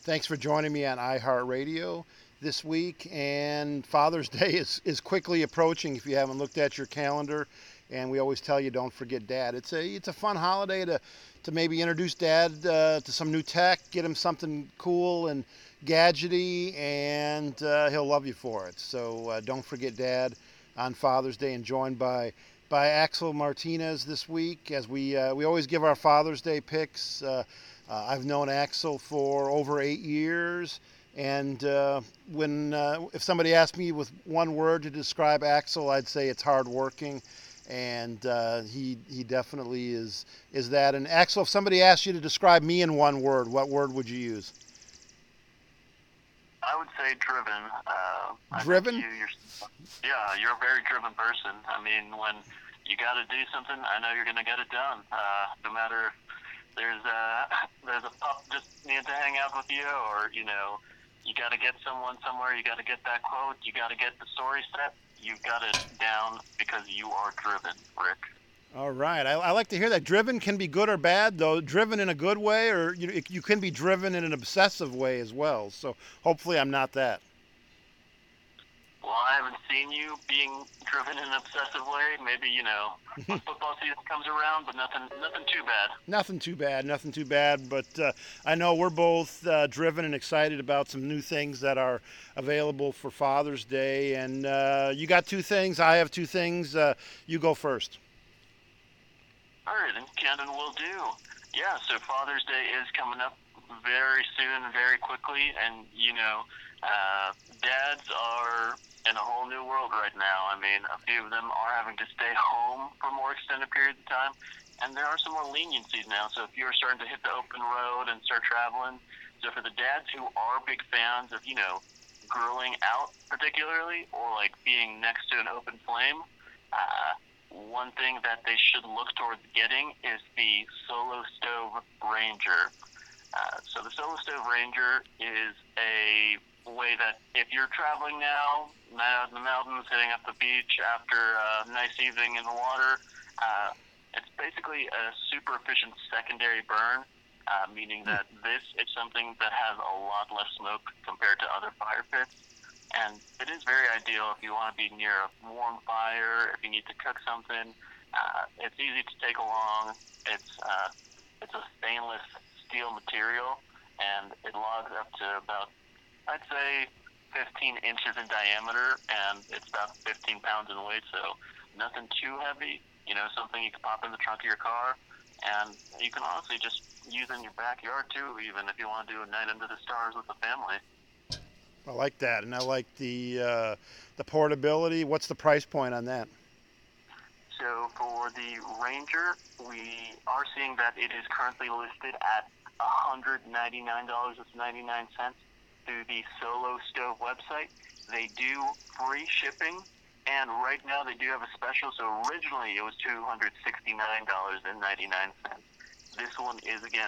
Thanks for joining me on iHeartRadio this week. And Father's Day is quickly approaching if you haven't looked at your calendar. And we always tell you don't forget Dad. It's a fun holiday to maybe introduce Dad to some new tech, get him something cool and gadgety, and he'll love you for it. So don't forget Dad on Father's Day, and joined by Axel Martinez this week as we always give our Father's Day picks. I've known Axel for over 8 years, and when if somebody asked me with one word to describe Axel, I'd say it's hardworking, and he definitely is that. And Axel, if somebody asked you to describe me in one word, what word would you use? I would say driven. I think Driven? you're a very driven person. I mean, when you got to do something, I know you're going to get it done. No matter if there's a pup just needs to hang out with you, or you got to get someone somewhere. You got to get that quote. You got to get the story set. You've got it down because you are driven, Rick. All right. I like to hear that. Driven can be good or bad, though. Driven in a good way, or you can be driven in an obsessive way as well. So hopefully I'm not that. Well, I haven't seen you being driven in an obsessive way. Maybe when football season comes around, but nothing too bad. Nothing too bad, nothing too bad. But I know we're both driven and excited about some new things that are available for Father's Day. And you got two things. I have two things. You go first. All right, then Camden will do. Yeah, so Father's Day is coming up very soon, very quickly, and dads are in a whole new world right now. I mean, a few of them are having to stay home for more extended periods of time, and there are some more leniencies now. So if you're starting to hit the open road and start traveling, so for the dads who are big fans of grilling out particularly, or like being next to an open flame, one thing that they should look towards getting is the Solo Stove Ranger. So the Solo Stove Ranger is a way that if you're traveling now out in the mountains, hitting up the beach after a nice evening in the water, it's basically a super efficient secondary burn, meaning that this is something that has a lot less smoke compared to other fire pits. And it is very ideal if you want to be near a warm fire, if you need to cook something. It's easy to take along. It's a stainless steel material, and it logs up to about, I'd say, 15 inches in diameter, and it's about 15 pounds in weight, so nothing too heavy. Something you can pop in the trunk of your car, and you can honestly just use in your backyard too, even if you want to do a night under the stars with the family. I like that, and I like the portability. What's the price point on that? So for the Ranger, we are seeing that it is currently listed at $199.99 through the Solo Stove website. They do free shipping, and right now they do have a special. So originally it was $269.99. This one is again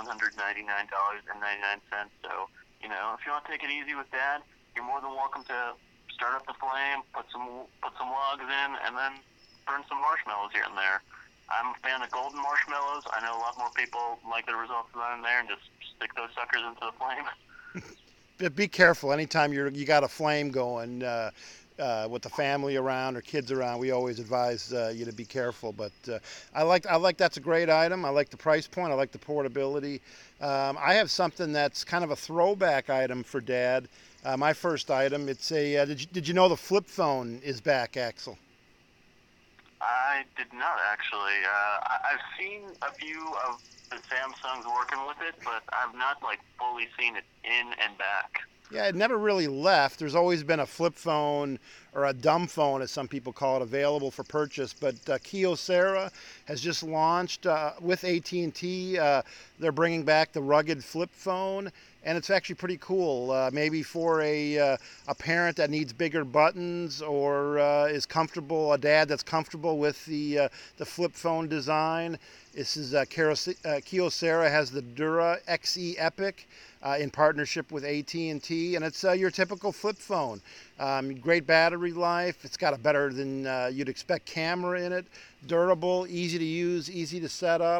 $199.99. So if you want to take it easy with Dad, you're more than welcome to start up the flame, put some logs in, and then burn some marshmallows here and there. I'm a fan of golden marshmallows. I know a lot more people like the results of that in there and just stick those suckers into the flame. But be careful. Anytime you got a flame going with the family around or kids around, we always advise you to be careful. But I like that's a great item. I like the price point. I like the portability. I have something that's kind of a throwback item for Dad. My first item. It's a. Did you know the flip phone is back, Axel? I did not actually. I've seen a few of the Samsungs working with it, but I've not fully seen it in and back. Yeah, it never really left. There's always been a flip phone or a dumb phone, as some people call it, available for purchase. But Kyocera has just launched with AT&T. They're bringing back the rugged flip phone, and it's actually pretty cool. Maybe for a parent that needs bigger buttons or is comfortable, a dad that's comfortable with the flip phone design. This is Kyocera has the Dura XE Epic in partnership with AT&T, and it's your typical flip phone. Great battery life. It's got a better than you'd expect camera in it. Durable, easy to use, easy to set up.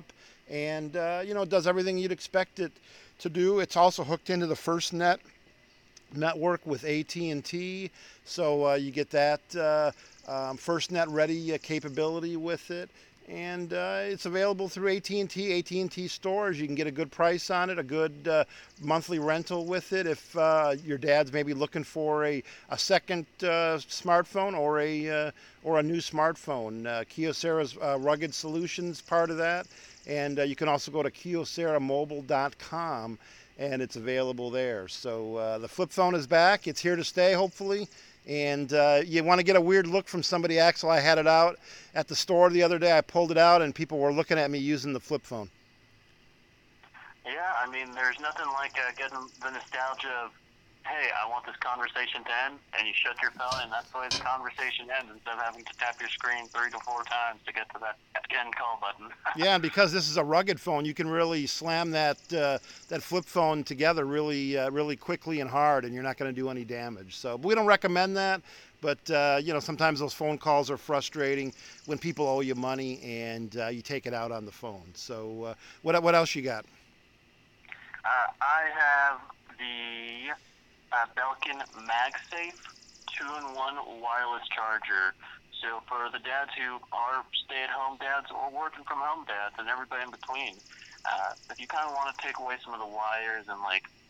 and it does everything you'd expect it to do. It's also hooked into the FirstNet network with AT&T, so you get that FirstNet ready capability with it. And it's available through AT&T stores. You can get a good price on it, a good monthly rental with it. If your dad's maybe looking for a second smartphone or a new smartphone, Kyocera's Rugged Solutions part of that. And you can also go to KyoceraMobile.com, and it's available there. So the flip phone is back. It's here to stay, hopefully. And you want to get a weird look from somebody, Axel. I had it out at the store the other day. I pulled it out, and people were looking at me using the flip phone. Yeah, I mean, there's nothing like getting the nostalgia of, hey, I want this conversation to end, and you shut your phone, and that's the way the conversation ends, instead of having to tap your screen 3 to 4 times to get to that end call button. Yeah, and because this is a rugged phone, you can really slam that flip phone together really quickly and hard, and you're not going to do any damage. So we don't recommend that, but sometimes those phone calls are frustrating when people owe you money and you take it out on the phone. So what else you got? I have the Belkin MagSafe 2-in-1 wireless charger. So for the dads who are stay-at-home dads or working from home dads and everybody in between, if you kind of want to take away some of the wires and,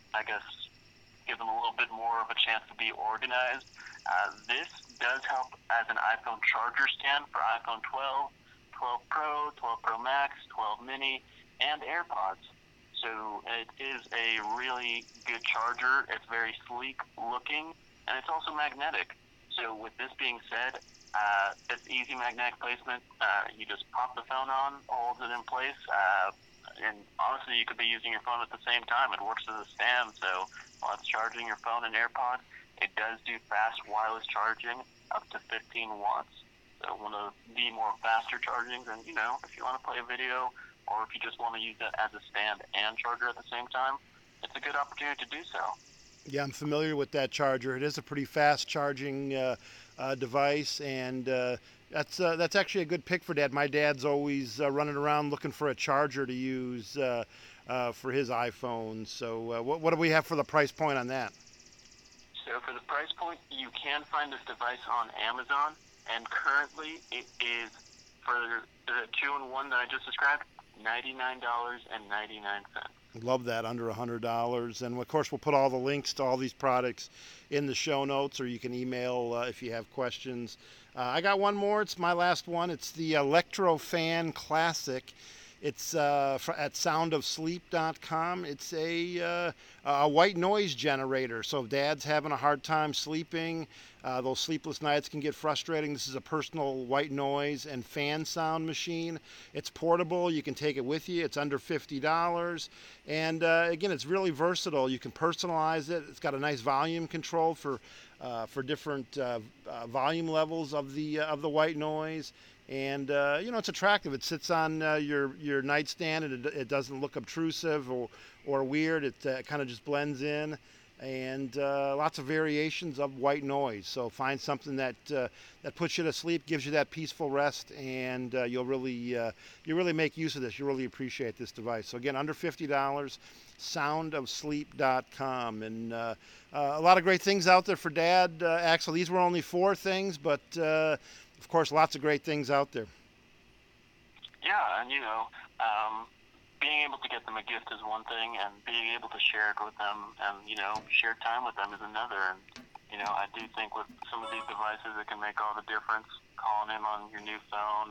give them a little bit more of a chance to be organized, this does help as an iPhone charger stand for iPhone 12, 12 Pro, 12 Pro Max, 12 Mini, and AirPods. So it is a really good charger. It's very sleek looking, and it's also magnetic. So with this being said, it's easy magnetic placement. You just pop the phone on, holds it in place, and honestly, you could be using your phone at the same time. It works as a stand, so while it's charging your phone and AirPod, it does do fast wireless charging up to 15 watts. So one of the more faster chargings, and if you want to play a video, or if you just want to use it as a stand and charger at the same time, it's a good opportunity to do so. Yeah, I'm familiar with that charger. It is a pretty fast charging device, and that's actually a good pick for Dad. My dad's always running around looking for a charger to use for his iPhone. So what do we have for the price point on that? So for the price point, you can find this device on Amazon, and currently it is, for the 2-in-1 that I just described, $99.99. Love that, under $100. And of course, we'll put all the links to all these products in the show notes, or you can email if you have questions. I got one more. It's my last one. It's the Electrofan Classic. It's at soundofsleep.com. It's a white noise generator. So if dad's having a hard time sleeping, those sleepless nights can get frustrating. This is a personal white noise and fan sound machine. It's portable. You can take it with you. It's under $50. And again, it's really versatile. You can personalize it. It's got a nice volume control for different volume levels of the white noise. And it's attractive. It sits on your nightstand, and it doesn't look obtrusive or weird. It kind of just blends in, and lots of variations of white noise. So find something that puts you to sleep, gives you that peaceful rest, and you'll really make use of this. You really appreciate this device. So again, under $50, soundofsleep.com, and a lot of great things out there for Dad. Axel, these were only 4 things, but of course, lots of great things out there. Yeah, and being able to get them a gift is one thing, and being able to share it with them and share time with them is another. And I do think with some of these devices, it can make all the difference. Calling in on your new phone,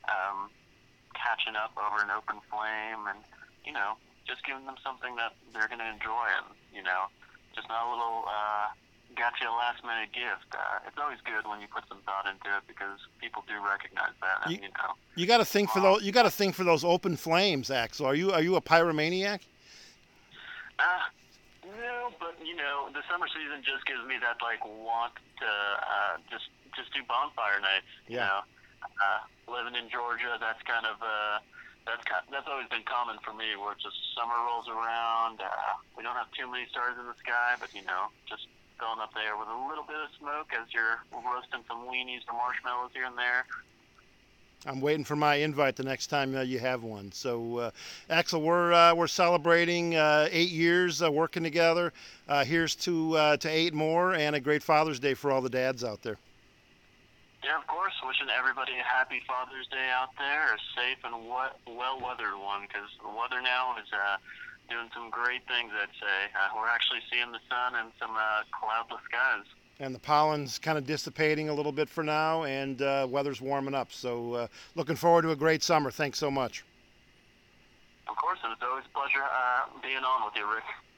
catching up over an open flame, and just giving them something that they're going to enjoy, and just not a little got you a last minute gift. It's always good when you put some thought into it, because people do recognize that. And, you got to think for those. You got to think for those open flames, Axel. Are you a pyromaniac? No, but the summer season just gives me that want to just do bonfire nights. Yeah. Living in Georgia, that's kind of that's always been common for me, where just summer rolls around. We don't have too many stars in the sky, but just filling up there with a little bit of smoke as you're roasting some weenies or marshmallows here and there. I'm waiting for my invite the next time you have one. So, Axel, we're celebrating 8 years working together. Here's to 8 more, and a great Father's Day for all the dads out there. Yeah, of course. Wishing everybody a happy Father's Day out there, a safe and well-weathered one, because the weather now is doing some great things, I'd say. We're actually seeing the sun and some cloudless skies. And the pollen's kind of dissipating a little bit for now, and weather's warming up. So looking forward to a great summer. Thanks so much. Of course, and it's always a pleasure being on with you, Rick.